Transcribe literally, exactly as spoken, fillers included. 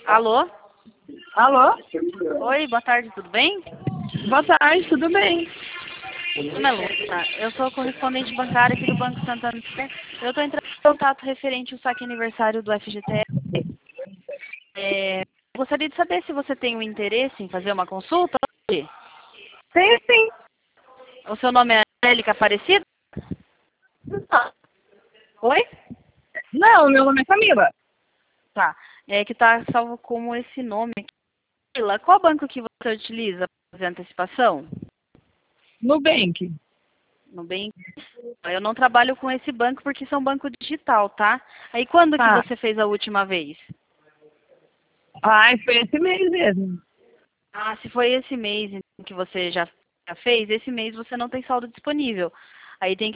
Alô? Alô? Oi, boa tarde, tudo bem? Boa tarde, tudo bem? Meu nome é Luana, eu sou correspondente bancária aqui do Banco Santander. Eu estou entrando em contato referente ao saque aniversário do F G T S. É, gostaria de saber se você tem um interesse em fazer uma consulta hoje. Sim, sim. O seu nome é Angélica Aparecida? Oi? Não, meu nome é Camila. Tá. É que está salvo como esse nome aqui. Camila, qual banco que você utiliza para fazer antecipação? Nubank. Nubank. Eu não trabalho com esse banco porque são banco digital, tá? Aí quando que Tá. você fez a última vez? Ai, foi esse mês mesmo. Ah, se foi esse mês então, que você já já fez, esse mês você não tem saldo disponível. Aí tem que